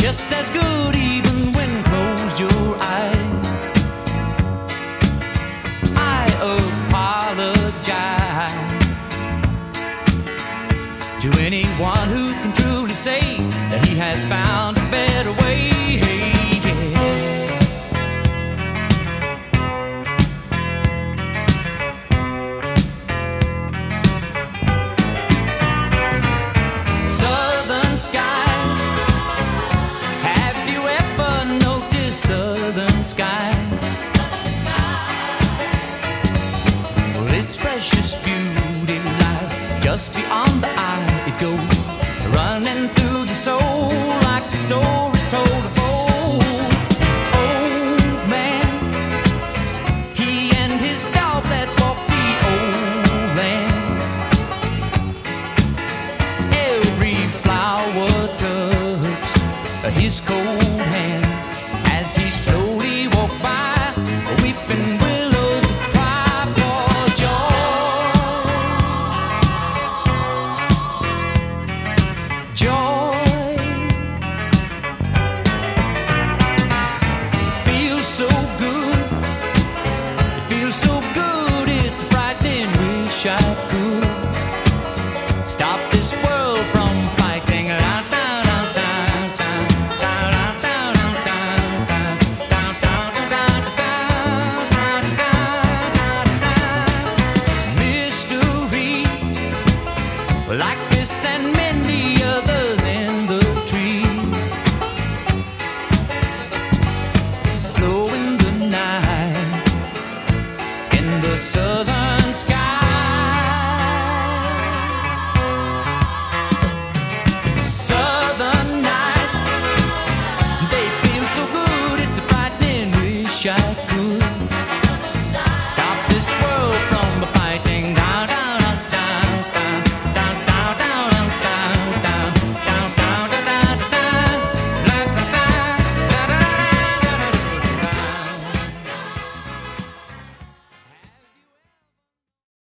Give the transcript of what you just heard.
just as good even when closed your eyes. I apologize to anyone who can truly say that he has found a better way. Southern skies, have you ever noticed southern skies? Well, its precious beauty lies just beyond the eye. It goes running through the soul like the stories told of old. Old man, he and his dog that walked the old land. Every flower touched his cold hand as he slowly walked by, weeping willows cry for joy. Joy feels so good, it feels so good, it's frightening. Wish I could stop this world from fighting. Mystery like this and